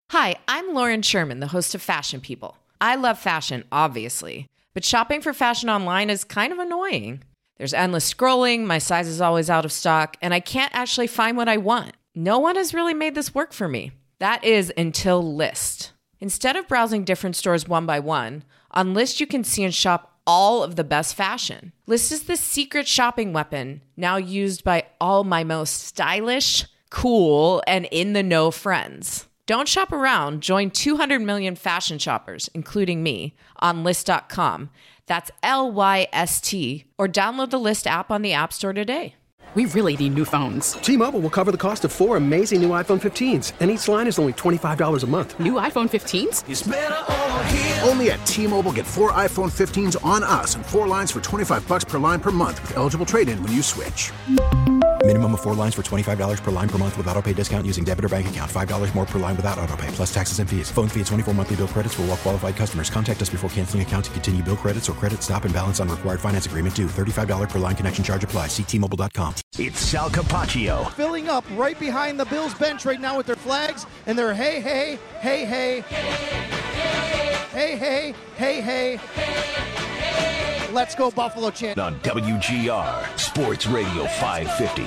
Hi, I'm Lauren Sherman, the host of Fashion People. I love fashion, obviously, but shopping for fashion online is kind of annoying. There's endless scrolling, my size is always out of stock, and I can't actually find what I want. No one has really made this work for me. That is until Lyst. Instead of browsing different stores one by one, on Lyst you can see and shop all of the best fashion. Lyst is the secret shopping weapon, now used by all my most stylish, cool, and in-the-know friends. Don't shop around. Join 200 million fashion shoppers, including me, on Lyst.com. That's Lyst, or download the Lyst app on the App Store today. We really need new phones. T-Mobile will cover the cost of 4 amazing new iPhone 15s, and each line is only $25 a month. New iPhone 15s? It's better over here. Only at T-Mobile, get 4 iPhone 15s on us and 4 lines for $25 per line per month with eligible trade-in when you switch. Minimum of 4 lines for $25 per line per month with autopay discount using debit or bank account. $5 more per line without autopay, plus taxes and fees. Phone fee at 24 monthly bill credits for well-qualified customers. Contact us before canceling account to continue bill credits or credit stop and balance on required finance agreement due. $35 per line connection charge applies. See T-Mobile.com. It's Sal Capaccio. Filling up right behind the Bills bench right now with their flags and their hey, hey, hey, hey. Hey, hey, hey, hey. Let's go Buffalo chant. On WGR Sports Radio 550.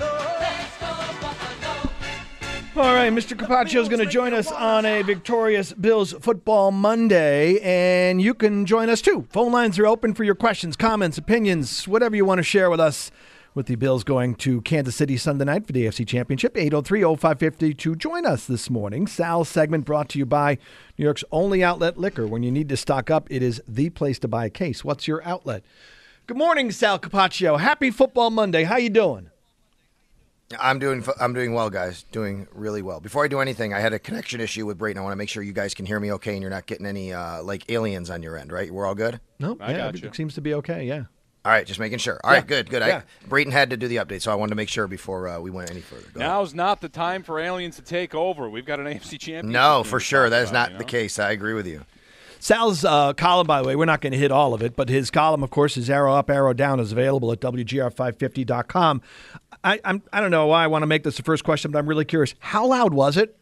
All right, Mr. Capaccio is going to join us on a victorious Bills football Monday, and you can join us too. Phone lines are open for your questions, comments, opinions, whatever you want to share with us. With the Bills going to Kansas City Sunday night for the AFC Championship, 803-0550 to join us this morning. Sal's segment brought to you by New York's only outlet liquor. When you need to stock up, it is the place to buy a case. What's your outlet? Good morning, Sal Capaccio. Happy Football Monday. How you doing? I'm doing well, guys. Doing really well. Before I do anything, I had a connection issue with Brayton. I want to make sure you guys can hear me okay and you're not getting any like aliens on your end, right? We're all good? No, it seems to be okay, yeah. All right, just making sure. All right, good. Yeah. Brayton had to do the update, so I wanted to make sure before we went any further. Now's not the time for aliens to take over. We've got an AFC championship. No, for sure. That is not the case. I agree with you. Sal's column, by the way, we're not going to hit all of it, but his column, of course, is Arrow Up, Arrow Down, is available at WGR550.com. I don't know why I want to make this the first question, but I'm really curious. How loud was it?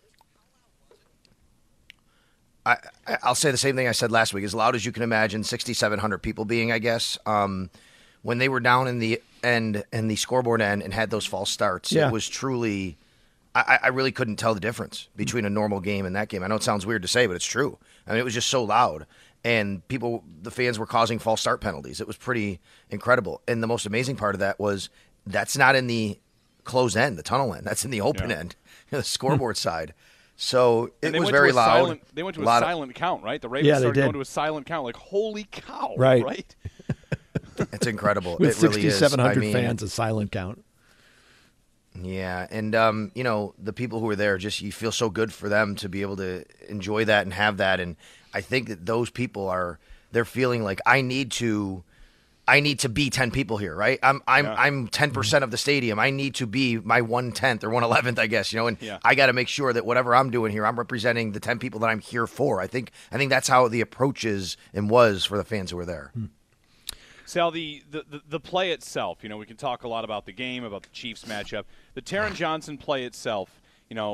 I'll say the same thing I said last week. As loud as you can imagine, 6,700 people being, I guess. When they were down in the end and the scoreboard end and had those false starts, It was truly I really couldn't tell the difference between a normal game and that game. I know it sounds weird to say, but it's true. I mean, it was just so loud. And the fans were causing false start penalties. It was pretty incredible. And the most amazing part of that was that's not in the closed end, the tunnel end. That's in the open end, the scoreboard side. So it was very loud. They went to a silent count, right? The Ravens started going to a silent count. Like, holy cow, right? It's incredible. With it really is. 6,700 fans, a silent count. Yeah, and the people who were there, just you feel so good for them to be able to enjoy that and have that. And I think that those people they're feeling like I need to be 10 people here, right? I'm 10% of the stadium. I need to be my 1/10 or 1/11th, I guess, and I got to make sure that whatever I'm doing here, I'm representing the 10 people that I'm here for. I think that's how the approach is and was for the fans who were there. Sal, the play itself, we can talk a lot about the game, about the Chiefs matchup. The Taron Johnson play itself,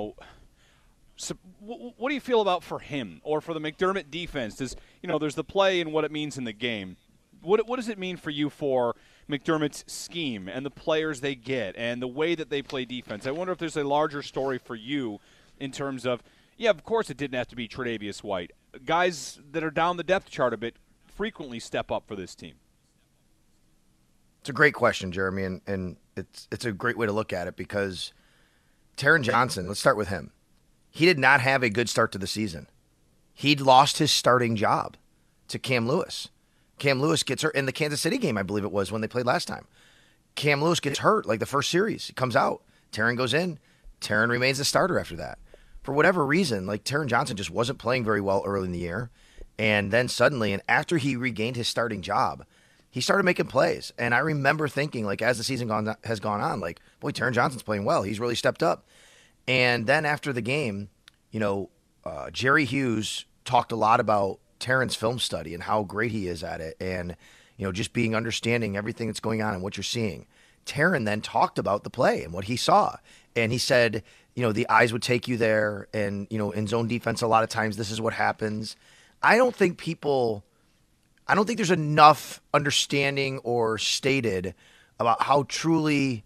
so what do you feel about for him or for the McDermott defense? There's the play and what it means in the game. What does it mean for you for McDermott's scheme and the players they get and the way that they play defense? I wonder if there's a larger story for you in terms of, of course it didn't have to be Tre'Davious White. Guys that are down the depth chart a bit frequently step up for this team. It's a great question, Jeremy, and it's a great way to look at it because Taron Johnson, let's start with him. He did not have a good start to the season. He'd lost his starting job to Cam Lewis. Cam Lewis gets hurt in the Kansas City game, I believe it was, when they played last time. Cam Lewis gets hurt like the first series. He comes out. Taron goes in. Taron remains the starter after that. For whatever reason, Taron Johnson just wasn't playing very well early in the year. And then suddenly, and after he regained his starting job, he started making plays. And I remember thinking, as the season has gone on, boy, Taron Johnson's playing well. He's really stepped up. And then after the game, Jerry Hughes talked a lot about Taron's film study and how great he is at it and, just being understanding everything that's going on and what you're seeing. Taron then talked about the play and what he saw. And he said, the eyes would take you there. And, in zone defense, a lot of times this is what happens. I don't think there's enough understanding or stated about how truly,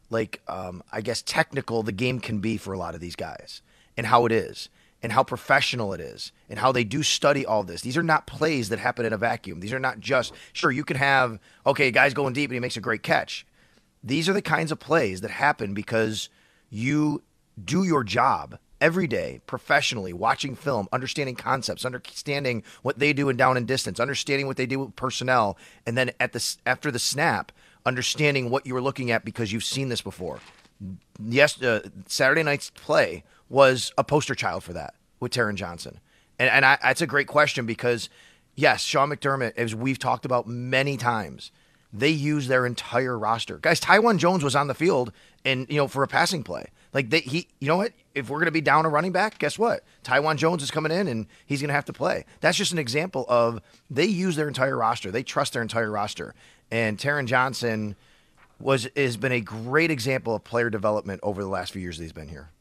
technical the game can be for a lot of these guys and how it is and how professional it is and how they do study all this. These are not plays that happen in a vacuum. These are not just, sure, you can have, a guy's going deep and he makes a great catch. These are the kinds of plays that happen because you do your job every day professionally, watching film, understanding concepts, understanding what they do in down and distance, understanding what they do with personnel, and then after the snap, understanding what you were looking at because you've seen this before. Yes, Saturday night's play was a poster child for that with Taron Johnson. And that's a great question because, yes, Sean McDermott, as we've talked about many times, they use their entire roster. Guys, Tywan Jones was on the field and for a passing play. You know what? If we're going to be down a running back, guess what? Tywan Jones is coming in and he's going to have to play. That's just an example of they use their entire roster. They trust their entire roster. And Taron Johnson has been a great example of player development over the last few years that he's been here.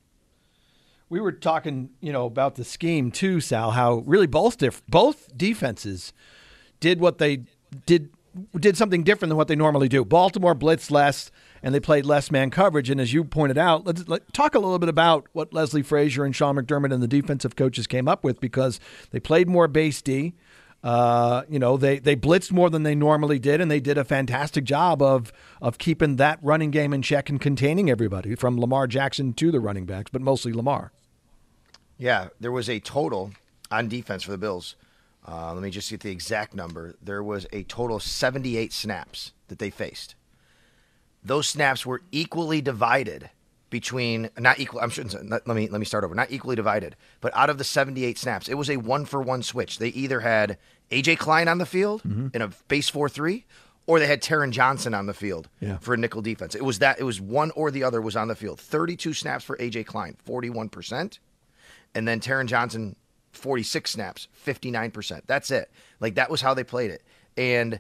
We were talking, about the scheme too, Sal, how really both defenses did what they did something different than what they normally do. Baltimore blitzed less, and they played less man coverage. And as you pointed out, let's talk a little bit about what Leslie Frazier and Sean McDermott and the defensive coaches came up with, because they played more base D. They blitzed more than they normally did, and they did a fantastic job of keeping that running game in check and containing everybody from Lamar Jackson to the running backs, but mostly Lamar. Yeah, there was a total on defense for the Bills. Let me just get the exact number. There was a total of 78 snaps that they faced. Those snaps were equally divided between, not equal, let me start over. Not equally divided, but out of the 78 snaps, it was a 1-for-1 switch. They either had A.J. Klein on the field in a base 4-3, or they had Taron Johnson on the field for a nickel defense. It was one or the other was on the field. 32 snaps for A.J. Klein, 41%. And then Taron Johnson, 46 snaps, 59%. That's it. That was how they played it. And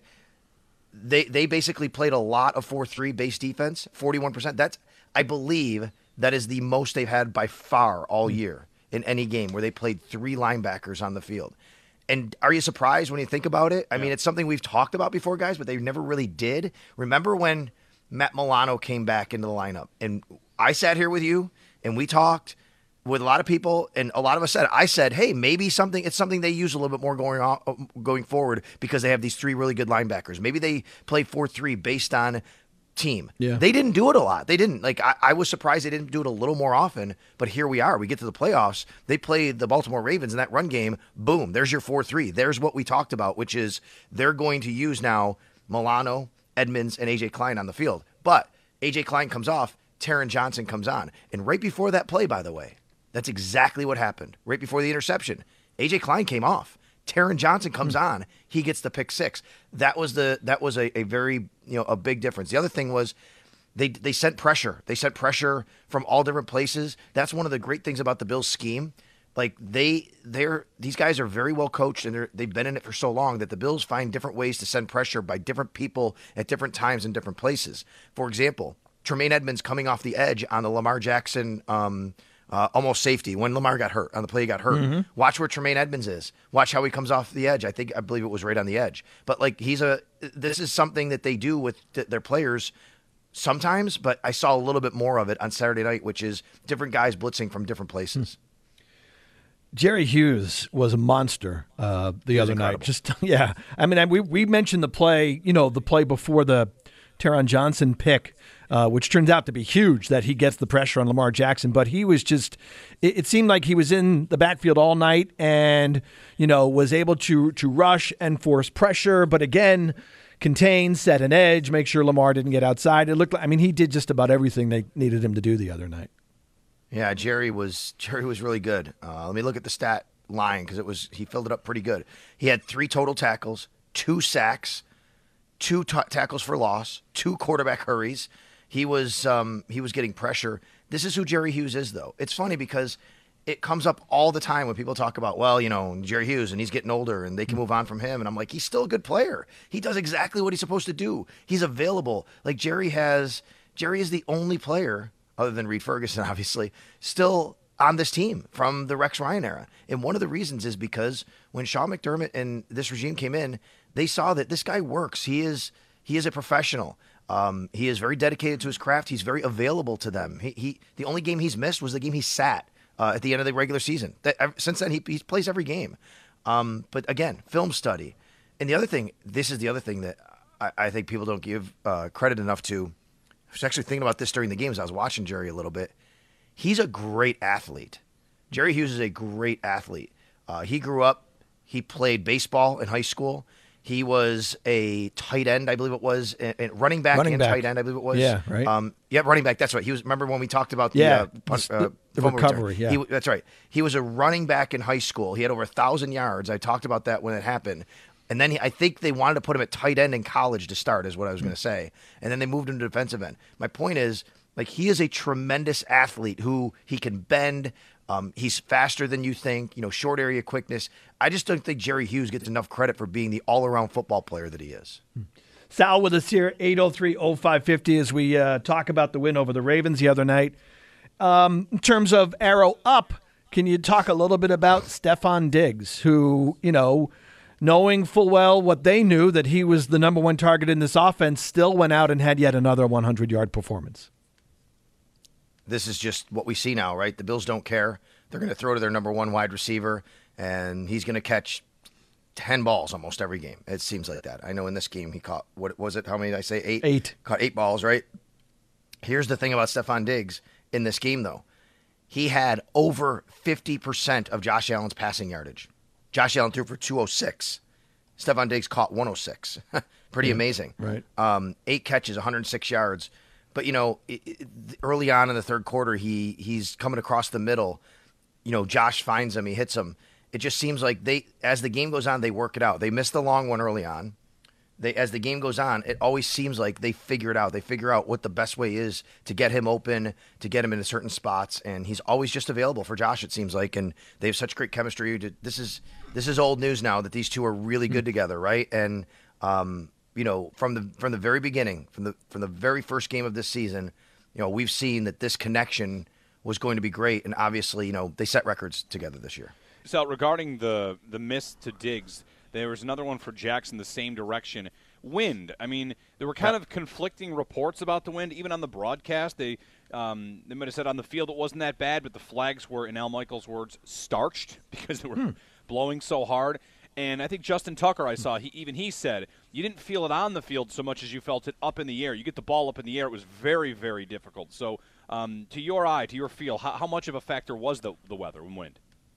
they basically played a lot of 4-3 base defense, 41%. I believe that is the most they've had by far all year in any game where they played 3 linebackers on the field. And are you surprised when you think about it? I mean, it's something we've talked about before, guys, but they never really did. Remember when Matt Milano came back into the lineup? And I sat here with you, and we talked with a lot of people, and a lot of us I said, hey, maybe it's something they use a little bit more going forward because they have these 3 really good linebackers. Maybe they play 4-3 based on team. Yeah. They didn't do it a lot. They didn't. I was surprised they didn't do it a little more often, but here we are. We get to the playoffs. They played the Baltimore Ravens in that run game. Boom, there's your 4-3. There's what we talked about, which is they're going to use now Milano, Edmonds, and A.J. Klein on the field. But A.J. Klein comes off, Taron Johnson comes on. And right before that play, by the way, that's exactly what happened. Right before the interception, A.J. Klein came off. Taron Johnson comes on. He gets the pick 6. That was a very a big difference. The other thing was they sent pressure. They sent pressure from all different places. That's one of the great things about the Bills scheme. These guys are very well coached, and they've been in it for so long that the Bills find different ways to send pressure by different people at different times in different places. For example, Tremaine Edmonds coming off the edge on the Lamar Jackson almost safety when Lamar got hurt, on the play he got hurt. Mm-hmm. Watch where Tremaine Edmonds is. Watch how he comes off the edge. I believe it was right on the edge. But this is something that they do with their players sometimes, but I saw a little bit more of it on Saturday night, which is different guys blitzing from different places. Jerry Hughes was a monster the other night. I mean, we mentioned the play, the play before the Taron Johnson pick, which turns out to be huge, that he gets the pressure on Lamar Jackson. But he was just, it seemed like he was in the backfield all night and, was able to rush and force pressure. But again, contain, set an edge, make sure Lamar didn't get outside. It looked like, he did just about everything they needed him to do the other night. Yeah, Jerry was really good. Let me look at the stat line because he filled it up pretty good. He had 3 total tackles, 2 sacks, 2 tackles for loss, 2 quarterback hurries. He was getting pressure. This is who Jerry Hughes is, though. It's funny because it comes up all the time when people talk about, well, Jerry Hughes, and he's getting older, and they can move on from him. And I'm like, he's still a good player. He does exactly what he's supposed to do. He's available. Like Jerry is the only player, other than Reed Ferguson, obviously, still on this team from the Rex Ryan era. And one of the reasons is because when Sean McDermott and this regime came in, they saw that this guy works. He is a professional. He is very dedicated to his craft. He's very available to them. The only game he's missed was the game he sat at the end of the regular season. Since then, he plays every game. But again, film study. And this is the other thing that I think people don't give credit enough to. I was actually thinking about this during the games. I was watching Jerry a little bit. He's a great athlete. Jerry Hughes is a great athlete. He grew up, he played baseball in high school. He was a tight end, I believe it was, and running back and tight end, I believe it was. Yeah, right. Running back. That's right. He was. Remember when we talked about the recovery? Yeah, that's right. He was a running back in high school. He had over 1,000 yards. I talked about that when it happened. And then I think they wanted to put him at tight end in college to start, is what I was going to say. And then they moved him to defensive end. My point is, like, he is a tremendous athlete who he can bend. He's faster than you think, short area quickness. I just don't think Jerry Hughes gets enough credit for being the all-around football player that he is. Sal with us here, 803-0550, as we talk about the win over the Ravens the other night. In terms of arrow up, can you talk a little bit about Stefon Diggs, who, knowing full well what they knew, that he was the number one target in this offense, still went out and had yet another 100-yard performance? This is just what we see now, right? The Bills don't care. They're going to throw to their number one wide receiver, and he's going to catch 10 balls almost every game. It seems like that. I know in this game he caught, what was it? How many did I say? 8? 8. Caught 8 balls, right? Here's the thing about Stefon Diggs in this game, though. He had over 50% of Josh Allen's passing yardage. Josh Allen threw for 206. Stefon Diggs caught 106. Pretty amazing. Right. 8 catches, 106 yards. But, early on in the third quarter, he's coming across the middle. Josh finds him. He hits him. It just seems like as the game goes on, they work it out. They missed the long one early on. As the game goes on, it always seems like they figure it out. They figure out what the best way is to get him open, to get him into certain spots. And he's always just available for Josh, it seems like. And they have such great chemistry. This is old news now that these two are really good together, right? And, from the very beginning, from the very first game of this season, we've seen that this connection was going to be great, and obviously, they set records together this year. So regarding the miss to Diggs, there was another one for Jackson the same direction. Wind. I mean, there were kind of conflicting reports about the wind, even on the broadcast. They might have said on the field it wasn't that bad, but the flags were, in Al Michaels' words, starched because they were blowing so hard. And I think Justin Tucker, I saw, he said, you didn't feel it on the field so much as you felt it up in the air. You get the ball up in the air, it was very, very difficult. So to your eye, to your feel, how much of a factor was the weather and wind?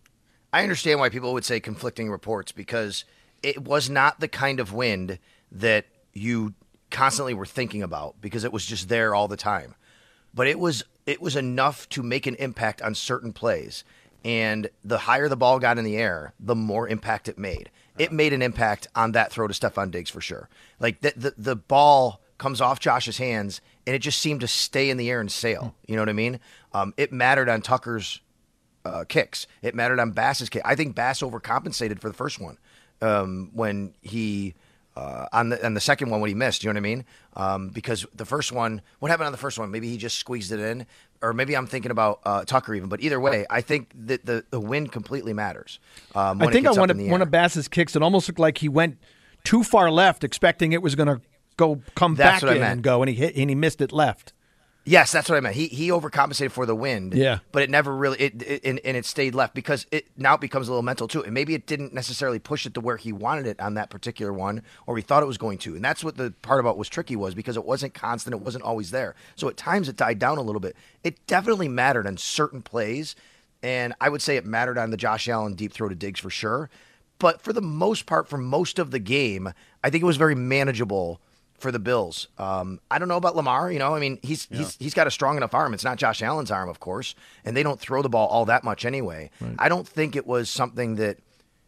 I understand why people would say conflicting reports, because it was not the kind of wind that you constantly were thinking about, because it was just there all the time. But it was enough to make an impact on certain plays. And the higher the ball got in the air, the more impact it made. It made an impact on that throw to Stefon Diggs for sure. Like the ball comes off Josh's hands, and it just seemed to stay in the air and sail. You know what I mean? It mattered on Tucker's kicks. It mattered on Bass's kick. I think Bass overcompensated for the first one when he on the second one when he missed. You know what I mean? Because the first one, what happened on the first one? Maybe he just squeezed it in. Or maybe I'm thinking about Tucker even. But either way, I think that the wind completely matters. I think on one of Bass's kicks, it almost looked like he went too far left, expecting it was going to come back in and go, and he missed it left. Yes, that's what I meant. He overcompensated for the wind, yeah, but it never really it stayed left, because it now becomes a little mental too. And maybe it didn't necessarily push it to where he wanted it on that particular one, or he thought it was going to. And that's what the part about was tricky was, because it wasn't constant, it wasn't always there. So at times it died down a little bit. It definitely mattered on certain plays, and I would say it mattered on the Josh Allen deep throw to Diggs for sure. But for the most part, for most of the game, I think it was very manageable for the Bills. I don't know about Lamar. He's got a strong enough arm. It's not Josh Allen's arm, of course, and they don't throw the ball all that much anyway. Right. I don't think it was something that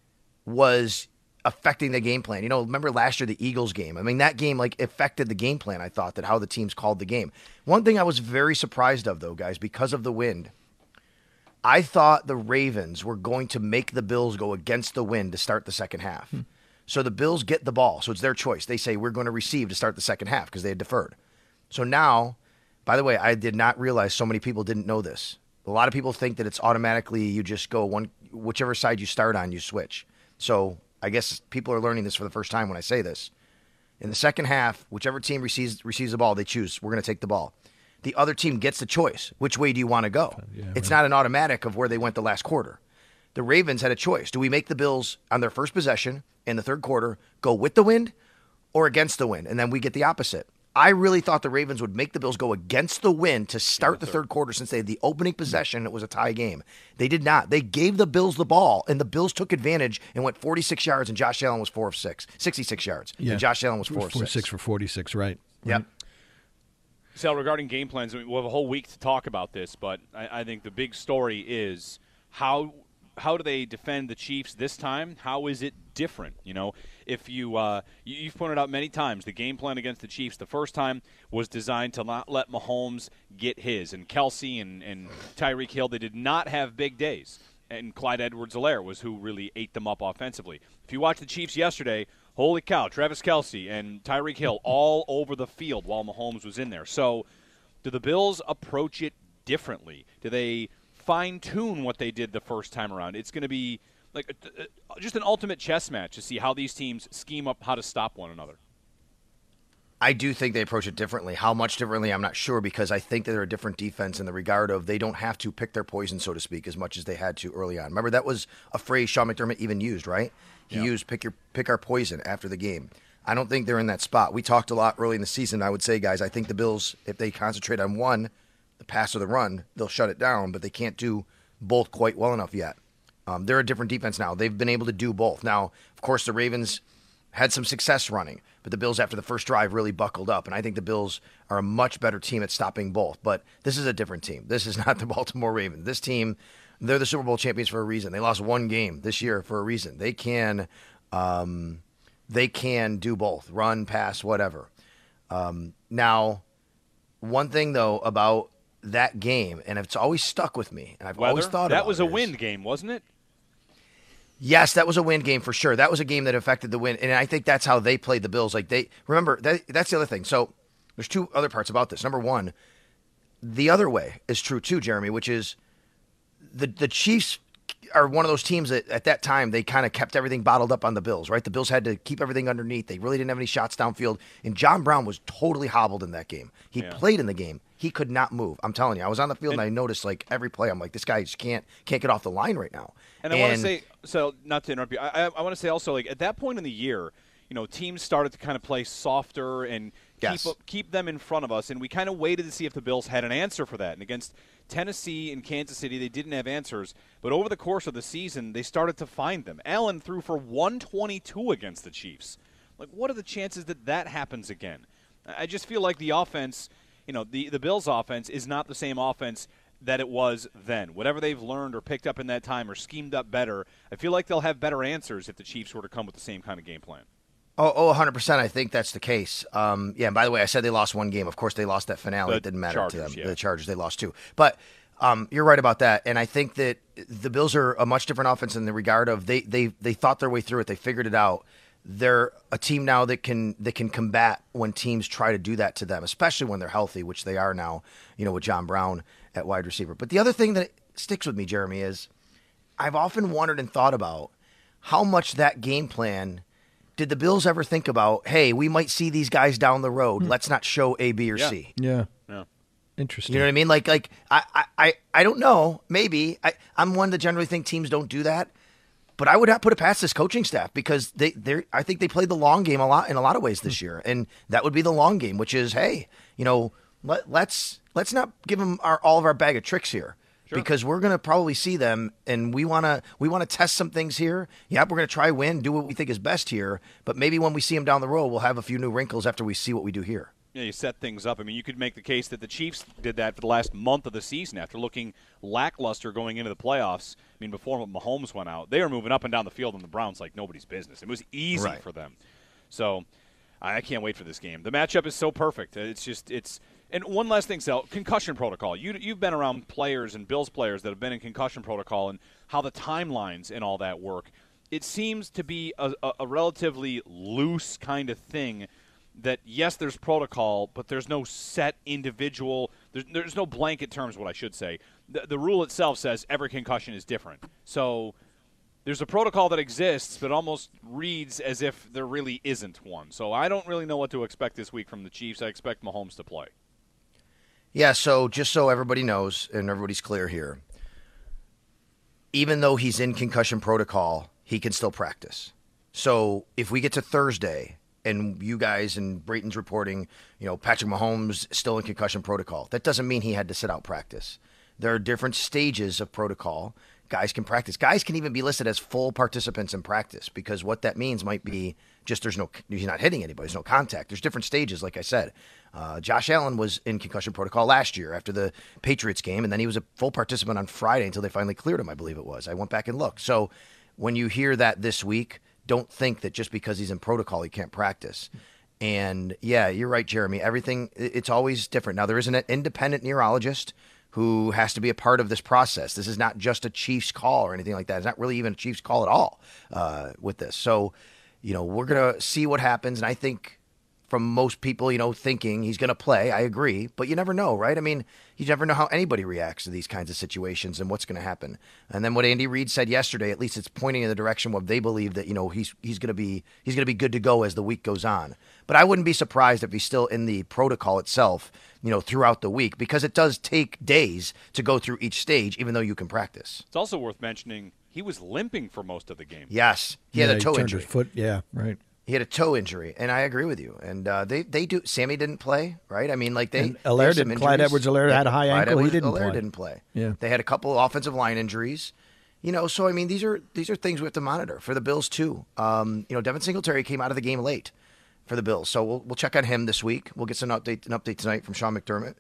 was affecting the game plan. Remember last year, the Eagles game? I mean, that game affected the game plan, I thought, that how the teams called the game. One thing I was very surprised of, though, guys, because of the wind, I thought the Ravens were going to make the Bills go against the wind to start the second half. So the Bills get the ball, so it's their choice. They say, we're going to receive to start the second half because they had deferred. So now, by the way, I did not realize so many people didn't know this. A lot of people think that it's automatically you just go whichever side you start on, you switch. So I guess people are learning this for the first time when I say this. In the second half, whichever team receives the ball, they choose, we're going to take the ball. The other team gets the choice. Which way do you want to go? It's not an automatic of where they went the last quarter. The Ravens had a choice. Do we make the Bills on their first possession in the third quarter go with the wind or against the wind? And then we get the opposite. I really thought the Ravens would make the Bills go against the wind to start the third quarter since they had the opening possession. It was a tie game. They did not. They gave the Bills the ball, and the Bills took advantage and went 46 yards, and Josh Allen was 4 of 6. 66 yards, and Josh Allen was 4 of 6. 6 for 46, right. Yep. Sal, regarding game plans, we'll have a whole week to talk about this, but I think the big story is how do they defend the Chiefs this time? How is it different? You know, if you've pointed out many times, the game plan against the Chiefs the first time was designed to not let Mahomes get his. And Kelsey and Tyreek Hill, they did not have big days. And Clyde Edwards-Helaire was who really ate them up offensively. If you watch the Chiefs yesterday, holy cow, Travis Kelsey and Tyreek Hill all over the field while Mahomes was in there. So do the Bills approach it differently? Do they fine-tune what they did the first time around? It's going to be like just an ultimate chess match to see how these teams scheme up how to stop one another. I do think they approach it differently. How much differently, I'm not sure, because I think that they're a different defense in the regard of they don't have to pick their poison, so to speak, as much as they had to early on. Remember, that was a phrase Sean McDermott even used, right? He used pick our poison after the game. I don't think they're in that spot. We talked a lot early in the season. I would say, guys, I think the Bills, if they concentrate on one, the pass or the run, they'll shut it down, but they can't do both quite well enough yet. They're a different defense now. They've been able to do both. Now, of course, the Ravens had some success running, but the Bills after the first drive really buckled up, and I think the Bills are a much better team at stopping both. But this is a different team. This is not the Baltimore Ravens. This team, they're the Super Bowl champions for a reason. They lost one game this year for a reason. They can do both, run, pass, whatever. Now, one thing, though, about that game, and it's always stuck with me, and I've always thought that was a wind game, wasn't it? Yes, that was a wind game for sure. That was a game that affected the wind, and I think that's how they played the Bills. Like that's the other thing. So there's two other parts about this. Number one, the other way is true too, Jeremy, which is the Chiefs are one of those teams that at that time they kind of kept everything bottled up on the Bills, right? The Bills had to keep everything underneath. They really didn't have any shots downfield, and John Brown was totally hobbled in that game. He played in the game. He could not move. I'm telling you, I was on the field and I noticed like every play, I'm like, this guy just can't get off the line right now. And I want to say, so not to interrupt you, I want to say also, like at that point in the year, you know, teams started to kind of play softer and keep them in front of us, and we kind of waited to see if the Bills had an answer for that. And against Tennessee and Kansas City, they didn't have answers, but over the course of the season, they started to find them. Allen threw for 122 against the Chiefs. Like, what are the chances that that happens again? I just feel like the offense, you know, the Bills' offense is not the same offense that it was then. Whatever they've learned or picked up in that time or schemed up better, I feel like they'll have better answers if the Chiefs were to come with the same kind of game plan. Oh, 100%. I think that's the case. And by the way, I said they lost one game. Of course, they lost that finale. It didn't matter to them. The Chargers, they lost two. But you're right about that. And I think that the Bills are a much different offense in the regard of they thought their way through it. They figured it out. They're a team now that can combat when teams try to do that to them, especially when they're healthy, which they are now, you know, with John Brown at wide receiver. But the other thing that sticks with me, Jeremy, is I've often wondered and thought about how much that game plan did the Bills ever think about, hey, we might see these guys down the road. Let's not show A, B, or C. Yeah. Interesting. You know what I mean? Like I don't know. Maybe. I'm one to generally think teams don't do that. But I would not put it past this coaching staff because I think they played the long game in a lot of ways this year. And that would be the long game, which is, hey, you know, let's not give them all of our bag of tricks here. Sure. Because we're going to probably see them, and we want to test some things here. Yeah, we're going to try win, do what we think is best here. But maybe when we see them down the road, we'll have a few new wrinkles after we see what we do here. Yeah, you set things up. I mean, you could make the case that the Chiefs did that for the last month of the season after looking lackluster going into the playoffs. I mean, before Mahomes went out, they were moving up and down the field on the Browns like nobody's business. It was easy for them. So I can't wait for this game. The matchup is so perfect. It's And one last thing, Sal, concussion protocol. You've been around players and Bills players that have been in concussion protocol and how the timelines and all that work. It seems to be a relatively loose kind of thing that, yes, there's protocol, but there's no set individual – there's no blanket terms, what I should say. The rule itself says every concussion is different. So there's a protocol that exists but almost reads as if there really isn't one. So I don't really know what to expect this week from the Chiefs. I expect Mahomes to play. Yeah, so just so everybody knows and everybody's clear here, even though he's in concussion protocol, he can still practice. So if we get to Thursday and you guys and Brayton's reporting, Patrick Mahomes still in concussion protocol, that doesn't mean he had to sit out practice. There are different stages of protocol. Guys can practice. Guys can even be listed as full participants in practice because what that means might be just he's not hitting anybody. There's no contact. There's different stages, like I said. Josh Allen was in concussion protocol last year after the Patriots game, and then he was a full participant on Friday until they finally cleared him, I believe it was. I went back and looked. So when you hear that this week, don't think that just because he's in protocol he can't practice. And, yeah, you're right, Jeremy. Everything, it's always different. Now, there is an independent neurologist who has to be a part of this process. This is not just a Chiefs call or anything like that. It's not really even a Chiefs call at all with this. So, we're going to see what happens. And I think from most people, thinking he's going to play, I agree. But you never know, right? I mean, you never know how anybody reacts to these kinds of situations and what's going to happen. And then what Andy Reid said yesterday, at least it's pointing in the direction where they believe that, he's going to be good to go as the week goes on. But I wouldn't be surprised if he's still in the protocol itself, throughout the week, because it does take days to go through each stage, even though you can practice. It's also worth mentioning he was limping for most of the game. Yes. He had a toe injury. His foot. Yeah, right. He had a toe injury, and I agree with you. And they do. Sammy didn't play, right? I mean, like Clyde Edwards-Helaire had a high ankle. He didn't play. Yeah. They had a couple offensive line injuries. So I mean, these are things we have to monitor for the Bills too. Devin Singletary came out of the game late for the Bills, so we'll check on him this week. We'll get an update tonight from Sean McDermott.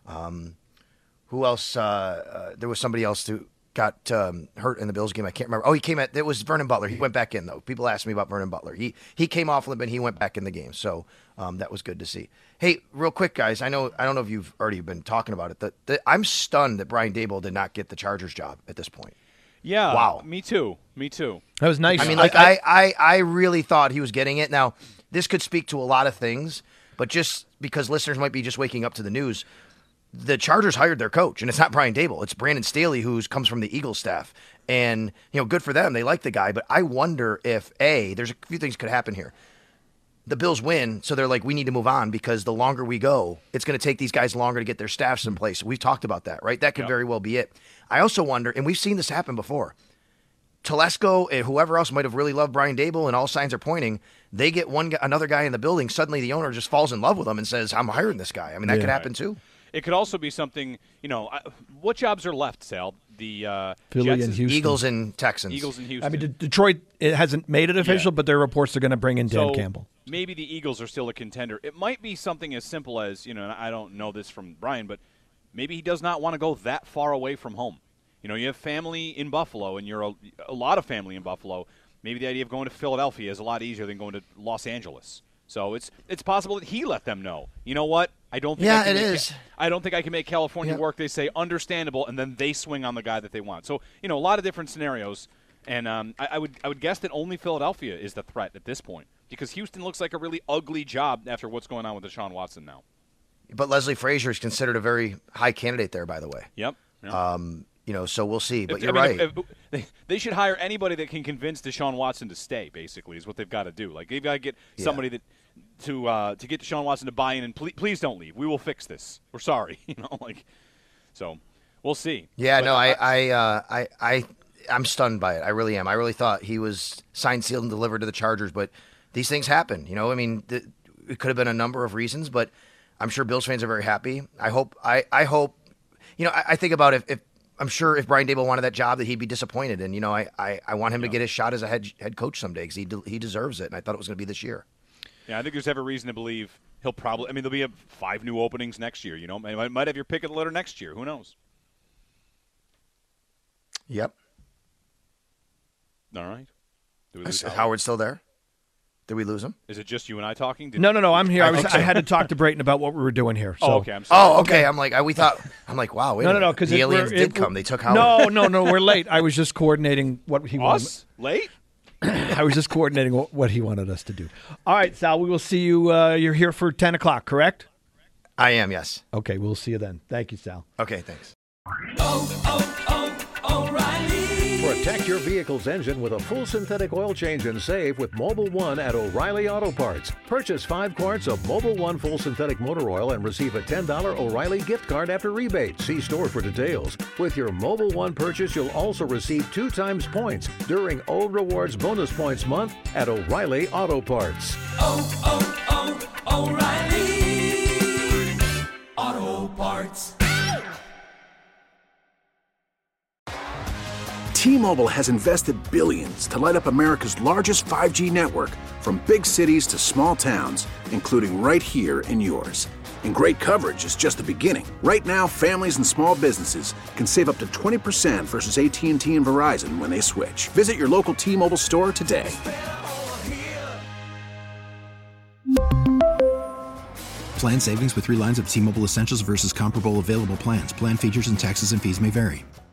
Who else? There was somebody else who got hurt in the Bills game. I can't remember. Oh, it was Vernon Butler. He went back in, though. People asked me about Vernon Butler. He came off limp and he went back in the game. So that was good to see. Hey, real quick, guys. I don't know if you've already been talking about it. I'm stunned that Brian Daboll did not get the Chargers job at this point. Yeah. Wow. Me too. That was nice. I mean, I really thought he was getting it. Now, this could speak to a lot of things, but just because listeners might be just waking up to the news, the Chargers hired their coach, and it's not Brian Daboll. It's Brandon Staley, who comes from the Eagles staff. And, good for them. They like the guy. But I wonder if, there's a few things could happen here. The Bills win, so they're like, we need to move on because the longer we go, it's going to take these guys longer to get their staffs in place. We've talked about that, right? That could very well be it. I also wonder, and we've seen this happen before, Telesco and whoever else might have really loved Brian Daboll, and all signs are pointing, they get another guy in the building, suddenly the owner just falls in love with him and says, I'm hiring this guy. I mean, that could happen too. It could also be something, what jobs are left, Sal? The Philly Jets and Houston. Eagles and Texans. Eagles and Houston. I mean, Detroit, it hasn't made it official, but there are reports they're going to bring in Dan Campbell. Maybe the Eagles are still a contender. It might be something as simple as, and I don't know this from Brian, but maybe he does not want to go that far away from home. You have family in Buffalo, and you're a lot of family in Buffalo. Maybe the idea of going to Philadelphia is a lot easier than going to Los Angeles. So it's possible that he let them know. You know what? I don't think I don't think I can make California work. They say understandable, and then they swing on the guy that they want. So a lot of different scenarios, and I would guess that only Philadelphia is the threat at this point because Houston looks like a really ugly job after what's going on with Deshaun Watson now. But Leslie Frazier is considered a very high candidate there, by the way. Yep. So we'll see. But you're right. They should hire anybody that can convince Deshaun Watson to stay. Basically, is what they've got to do. Like they've got to get somebody that to get Deshaun Watson to buy in and please don't leave. We will fix this. We're sorry. So we'll see. Yeah. But I'm stunned by it. I really am. I really thought he was signed, sealed, and delivered to the Chargers. But these things happen. I mean, it could have been a number of reasons, but I'm sure Bills fans are very happy. I hope. I think about if I'm sure if Brian Daboll wanted that job that he'd be disappointed. And, I want him to get his shot as a head coach someday because he deserves it. And I thought it was going to be this year. Yeah, I think there's every reason to believe he'll probably – there'll be 5 new openings next year, Might have your pick of the litter next year. Who knows? Yep. All right. Is Howard still there? Did we lose him? Is it just you and I talking? No. I'm here. Okay. I had to talk to Brayton about what we were doing here. So. Oh, okay. I'm sorry. Oh, okay. I'm like, wow. Wait a minute. Because the aliens did come. They took Howard. No. We're late. I was just coordinating what he wanted. Us? Late? I was just coordinating what he wanted us to do. All right, Sal. We will see you. You're here for 10 o'clock, correct? I am. Yes. Okay. We'll see you then. Thank you, Sal. Okay. Thanks. O'Reilly. Protect your vehicle's engine with a full synthetic oil change and save with Mobil 1 at O'Reilly Auto Parts. Purchase 5 quarts of Mobil 1 full synthetic motor oil and receive a $10 O'Reilly gift card after rebate. See store for details. With your Mobil 1 purchase, you'll also receive 2 times points during O Rewards Bonus Points Month at O'Reilly Auto Parts. O'Reilly Auto Parts. T-Mobile has invested billions to light up America's largest 5G network, from big cities to small towns, including right here in yours. And great coverage is just the beginning. Right now, families and small businesses can save up to 20% versus AT&T and Verizon when they switch. Visit your local T-Mobile store today. Plan savings with 3 lines of T-Mobile Essentials versus comparable available plans. Plan features and taxes and fees may vary.